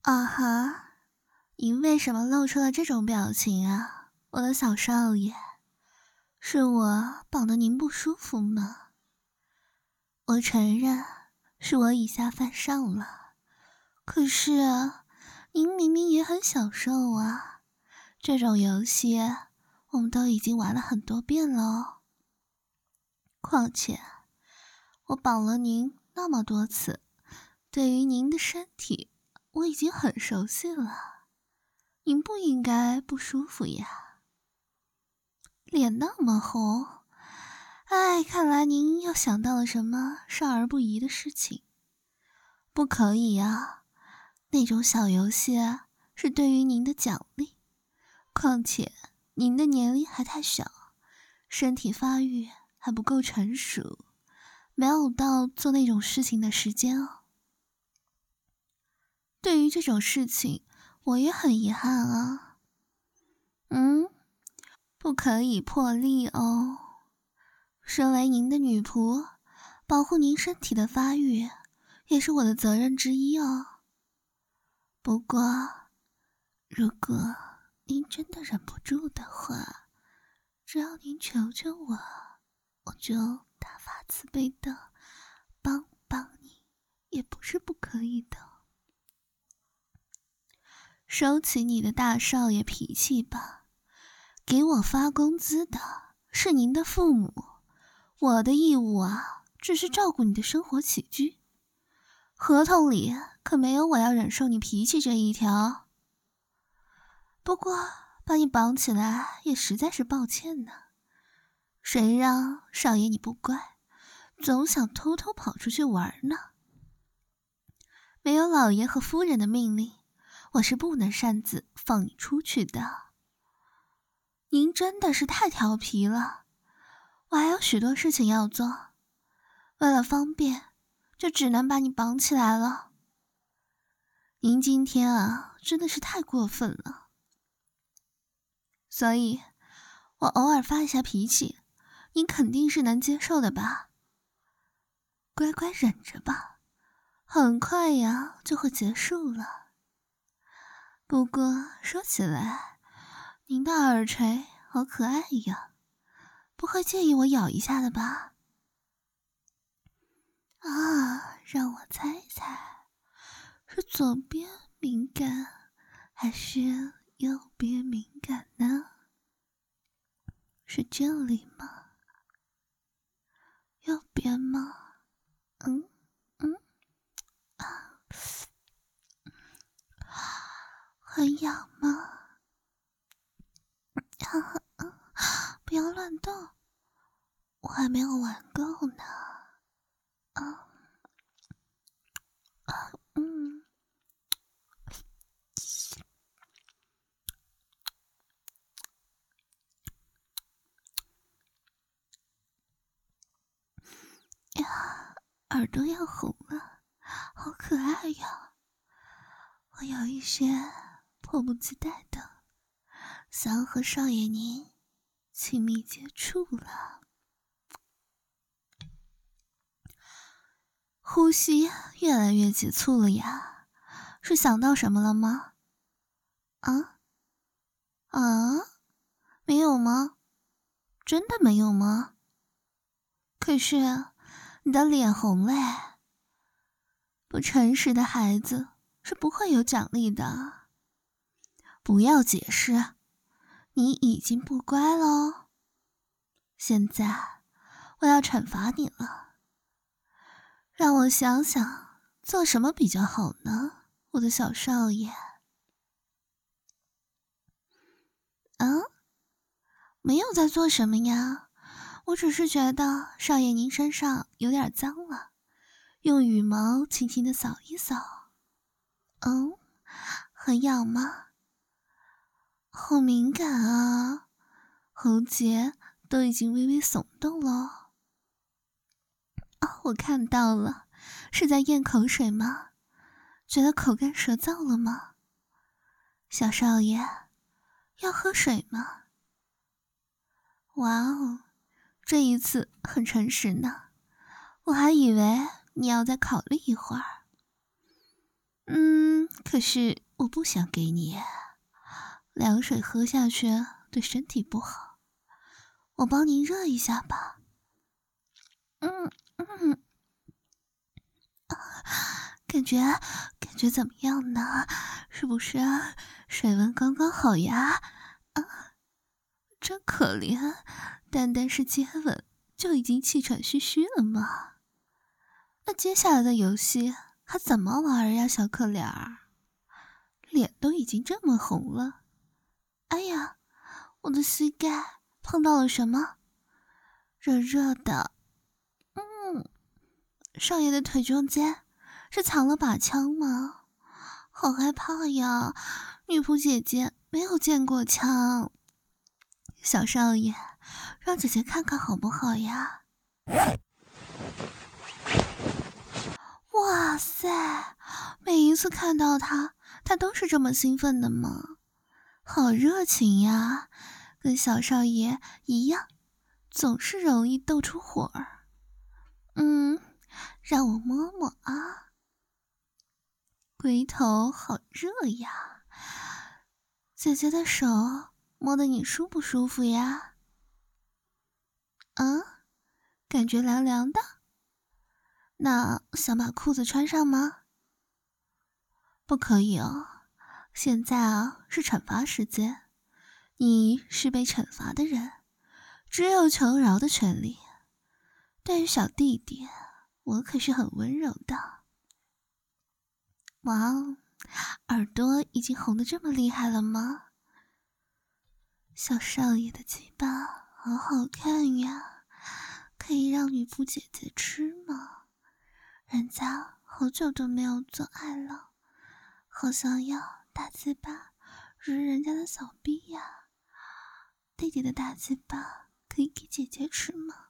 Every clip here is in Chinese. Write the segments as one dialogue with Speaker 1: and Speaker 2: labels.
Speaker 1: 啊哈，您为什么露出了这种表情啊，我的小少爷？是我绑得您不舒服吗？我承认是我以下犯上了，可是您明明也很享受啊，这种游戏我们都已经玩了很多遍了。况且我绑了您那么多次，对于您的身体我已经很熟悉了，您不应该不舒服呀。脸那么红，哎，看来您又想到了什么少儿不宜的事情。不可以呀，那种小游戏是对于您的奖励，况且您的年龄还太小，身体发育还不够成熟，没有到做那种事情的时间哦。对于这种事情，我也很遗憾啊。不可以破例哦。身为您的女仆，保护您身体的发育，也是我的责任之一哦。不过，如果您真的忍不住的话，只要您求求我，我就大发慈悲的帮你，也不是不可以的。收起你的大少爷脾气吧，给我发工资的是您的父母，我的义务啊，只是照顾你的生活起居。合同里可没有我要忍受你脾气这一条。不过把你绑起来也实在是抱歉呢，谁让少爷你不乖，总想偷偷跑出去玩呢？没有老爷和夫人的命令，我是不能擅自放你出去的。您真的是太调皮了，我还有许多事情要做，为了方便，就只能把你绑起来了。您今天啊，真的是太过分了。所以，我偶尔发一下脾气，您肯定是能接受的吧？乖乖忍着吧，很快呀就会结束了。不过说起来，您的耳垂好可爱呀，不会介意我咬一下的吧？啊，让我猜猜，是左边敏感，还是右边敏感呢？是这里吗？右边吗？嗯嗯啊，很痒吗？不要乱动，我还没有玩够呢。啊嗯呀，耳朵要红了，好可爱呀！我有一些迫不及待的想要和少爷您亲密接触了。呼吸越来越急促了呀，是想到什么了吗？啊？没有吗？真的没有吗？可是你的脸红嘞，不诚实的孩子是不会有奖励的。不要解释，你已经不乖了。现在我要惩罚你了，让我想想做什么比较好呢，我的小少爷。没有在做什么呀，我只是觉得少爷您身上有点脏了，用羽毛轻轻的扫一扫。很痒吗？好敏感啊，喉结都已经微微耸动了。我看到了，是在咽口水吗？觉得口干舌燥了吗？小少爷，要喝水吗？哇哦，这一次很诚实呢，我还以为你要再考虑一会儿。 可是我不想给你，凉水喝下去对身体不好，我帮您热一下吧。感觉怎么样呢？是不是水温刚刚好呀？真可怜，单单是接吻就已经气喘吁吁了吗？那接下来的游戏还怎么玩呀，小可怜儿？脸都已经这么红了。哎呀，我的膝盖碰到了什么？热热的。少爷的腿中间是藏了把枪吗？好害怕呀，女仆姐姐没有见过枪。小少爷，让姐姐看看好不好呀？哇塞，每一次看到他都是这么兴奋的吗？好热情呀，跟小少爷一样，总是容易斗出火儿。让我摸摸啊，龟头好热呀，姐姐的手摸得你舒不舒服呀？感觉凉凉的。那想把裤子穿上吗？不可以哦，现在是惩罚时间，你是被惩罚的人，只有求饶的权利。对于小弟弟，我可是很温柔的。哇哦，耳朵已经红得这么厉害了吗？小少爷的鸡巴好好看呀，可以让女仆姐姐吃吗？人家好久都没有做爱了，好想要大鸡巴揉人家的小臂呀。弟弟的大鸡巴可以给姐姐吃吗？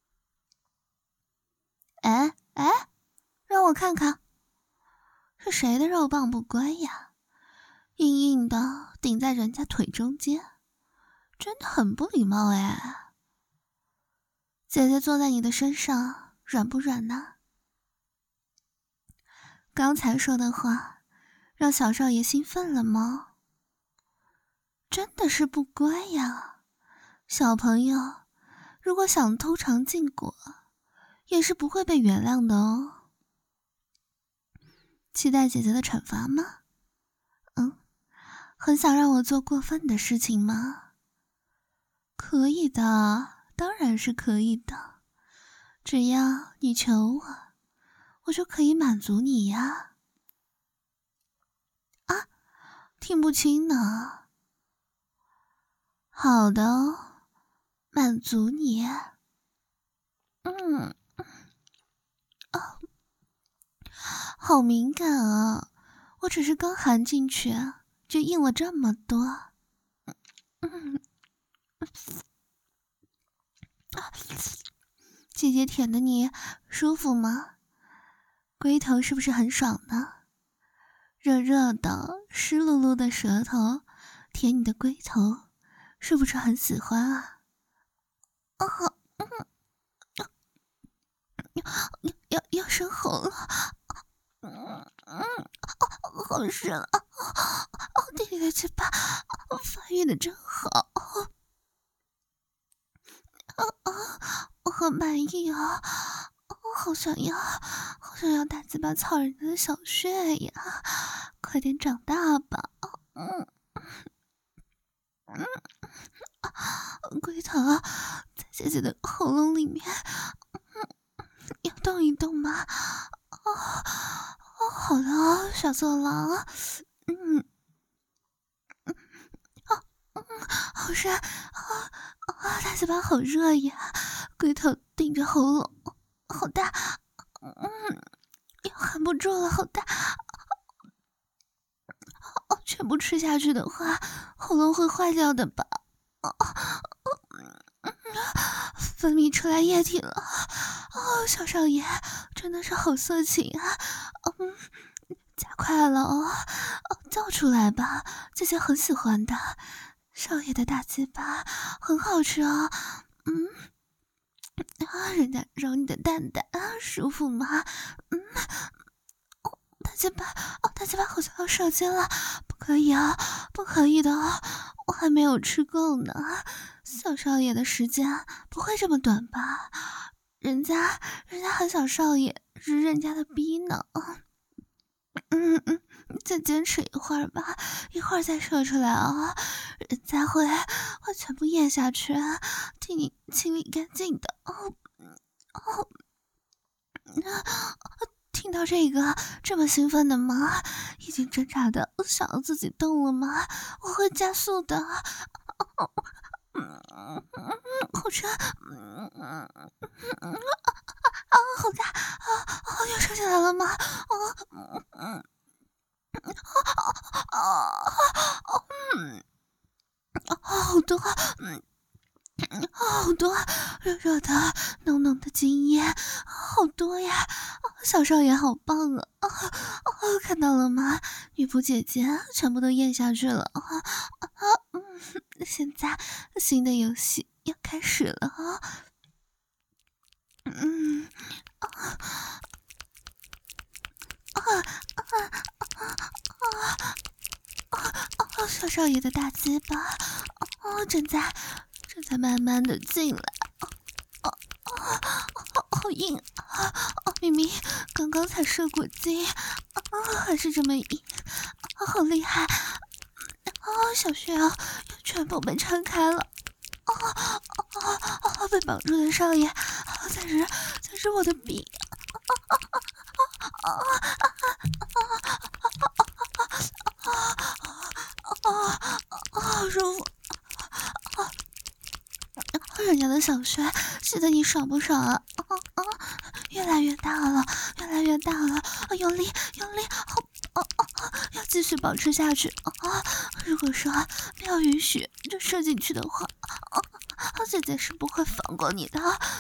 Speaker 1: 哎，让我看看，是谁的肉棒不乖呀？硬硬的顶在人家腿中间，真的很不礼貌哎。姐姐坐在你的身上，软不软呢？刚才说的话，让小少爷兴奋了吗？真的是不乖呀，小朋友，如果想偷尝禁果，也是不会被原谅的哦。期待姐姐的惩罚吗？很想让我做过分的事情吗？可以的，当然是可以的，只要你求我，我就可以满足你呀。听不清呢。好的哦，满足你。好敏感啊，我只是刚含进去就硬了这么多。姐姐舔的你舒服吗？龟头是不是很爽呢？热热的湿漉漉的舌头舔你的龟头，是不是很喜欢啊？要生喉了。好深啊！弟弟的嘴巴发育的真好。我好满意啊！好想要大嘴巴操人家的小穴呀！快点长大吧！龟头在姐姐的喉咙里面，要动一动吗？好的，小色狼。好热大嘴巴好热呀！龟头顶着喉咙，好大，要含不住了，好大！全部吃下去的话，喉咙会坏掉的吧？分泌出来液体了！小少爷真的是好色情啊！加快了叫出来吧，姐姐很喜欢的。少爷的大鸡巴很好吃哦。人家揉你的蛋蛋舒服吗？大鸡巴好像要射精了，不可以啊，不可以的，我还没有吃够呢。小少爷的时间不会这么短吧？人家还小少爷是人家的逼呢。再坚持一会儿吧，一会儿再射出来啊！人家会全部咽下去，替你清理干净的。听到这个这么兴奋的吗？已经挣扎的想要自己动了吗？我会加速的。好沉，好大又射起来了吗？好多，好多，热热的，浓浓的精液，好多呀！小少爷好棒啊！看到了吗？女仆姐姐全部都咽下去了。现在新的游戏要开始了啊！小少爷的大鸡巴，正在慢慢的进来，好硬啊！明明刚刚才射过精，还是这么硬，好厉害！小穴要全部被撑开了，被绑住的少爷，才是我的臂，好舒服！人家的小穴吸得你爽不爽啊？越来越大了，越来越大了！用力，要继续保持下去如果说没有允许就射进去的话，姐姐是不会放过你的。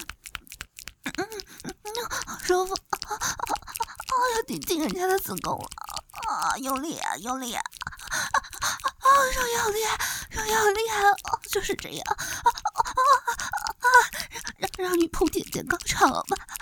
Speaker 1: 好舒服！要顶进人家的子宫了！用力啊，用力啊！少爷好厉害，少爷好厉害！就是这样！让女仆姐姐高潮吧！